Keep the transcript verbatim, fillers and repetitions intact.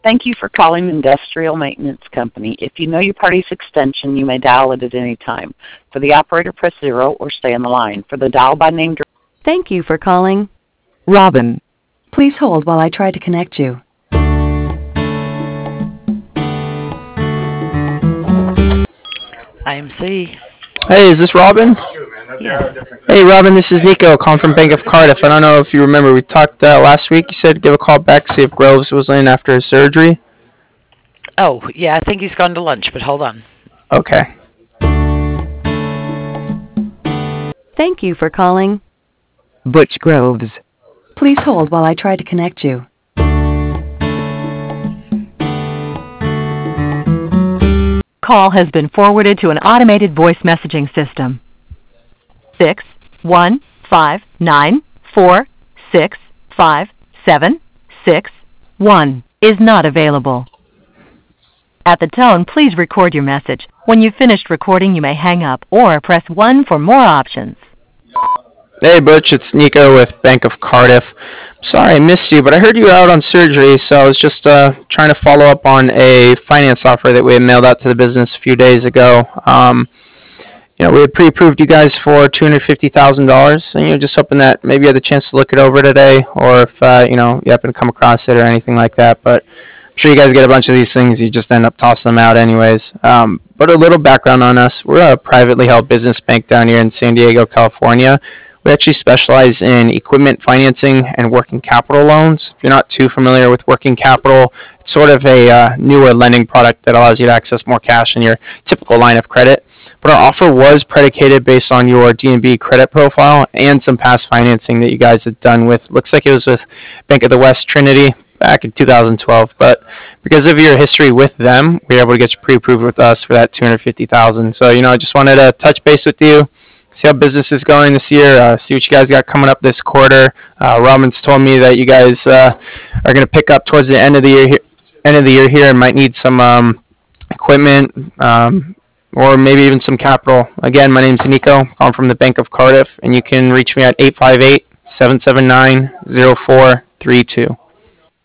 Thank you for calling Industrial Maintenance Company. If you know your party's extension, you may dial it at any time. For the operator, press zero or stay on the line. For the dial by name... Thank you for calling Robin. Please hold while I try to connect you. I M C. Hey, is this Robin? Yes. Hey, Robin, this is Nico calling from Bank of Cardiff. I don't know if you remember, we talked uh, last week. You said give a call back, see if Groves was in after his surgery. Oh, yeah, I think he's gone to lunch, but hold on. Okay. Thank you for calling Butch Groves. Please hold while I try to connect you. Call has been forwarded to an automated voice messaging system. Six one five nine four six five seven six one is not available. At the tone, please record your message. When you've finished recording, you may hang up or press one for more options. Hey, Butch, it's Nico with Bank of Cardiff. Sorry I missed you, but I heard you were out on surgery, so I was just uh, trying to follow up on a finance offer that we had mailed out to the business a few days ago. Um, you know, we had pre-approved you guys for two hundred fifty thousand dollars, and you know, just hoping that maybe you had the chance to look it over today, or if uh, you know you happen to come across it or anything like that. But I'm sure you guys get a bunch of these things, you just end up tossing them out anyways. Um, but a little background on us: we're a privately held business bank down here in San Diego, California. We actually specialize in equipment financing and working capital loans. If you're not too familiar with working capital, it's sort of a uh, newer lending product that allows you to access more cash in your typical line of credit. But our offer was predicated based on your D and B credit profile and some past financing that you guys had done with, looks like it was with Bank of the West Trinity back in two thousand twelve. But because of your history with them, we were able to get you pre-approved with us for that two hundred fifty thousand dollars. So, you know, I just wanted to touch base with you, see how business is going this year, uh, see what you guys got coming up this quarter. Uh, Robin's told me that you guys uh, are going to pick up towards the end of the year, he- end of the year here, and might need some um, equipment um, or maybe even some capital. Again, my name's Nico. I'm from the Bank of Cardiff, and you can reach me at eight five eight, seven seven nine, zero four three two.